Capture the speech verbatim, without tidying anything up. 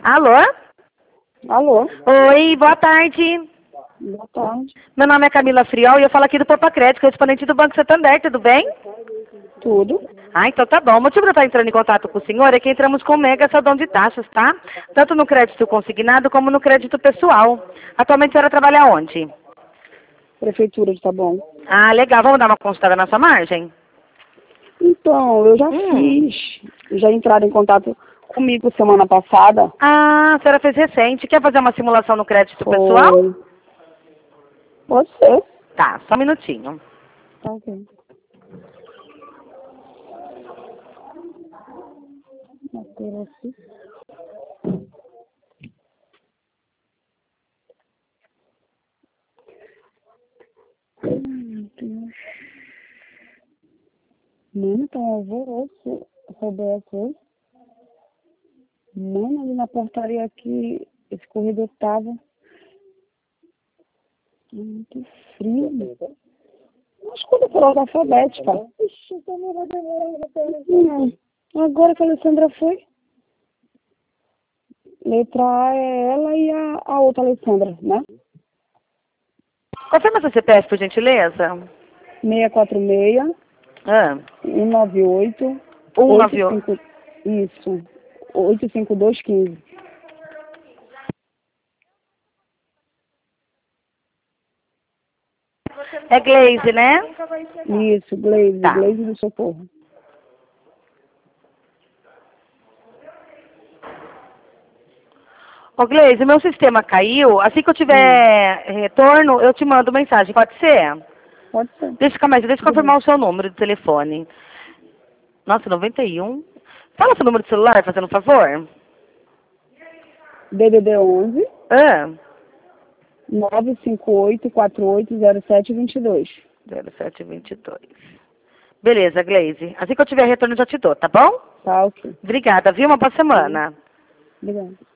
Alô? Alô? Oi, boa tarde. Boa tarde. Meu nome é Camila Friol e eu falo aqui do Poupa Crédito, correspondente do Banco Santander, tudo bem? Tudo? Ah, então tá bom. O motivo de eu estar entrando em contato com o senhor é que entramos com mega saldão de taxas, tá? Tanto no crédito consignado como no crédito pessoal. Atualmente a senhora trabalha onde? Prefeitura de Taboão. Ah, legal. Vamos dar uma consultada na sua margem? Então, eu já Hum. fiz. Já entraram em contato comigo semana passada. Ah, a senhora fez recente. Quer fazer uma simulação no crédito pessoal? Foi. Pode ser. Tá, só um minutinho. Tá ok. Aparece. Ai, meu Deus. Mano, tá um alvoroço. Roberto. Mano, ali na portaria aqui, esse corredor tava muito frio. Mas quando for ordem alfabética. Não. Agora que a Alessandra foi. Letra A é ela e a, a outra Alessandra, né? Confirma seu C P F, por gentileza. seis quatro seis, Ah, um nove oito, um oito nove oito. cinco, isso, oito cinco dois um cinco. É Glaze, né? Isso, Glaze, Tá. Glaze do Socorro. Ô, Gleise, meu sistema caiu. Assim que eu tiver Hum. retorno, eu te mando mensagem. Pode ser? Pode ser. Deixa eu ficar mais, deixa eu Tudo bem. confirmar o seu número de telefone. Nossa, noventa e um. Fala seu número de celular, fazendo um favor. D D D onze, Ah, nove cinco oito, quatro oito zero sete dois dois. zero sete dois dois. Beleza, Gleise. Assim que eu tiver retorno, eu já te dou, tá bom? Tá, ok. Obrigada, viu? Uma boa semana. Obrigada.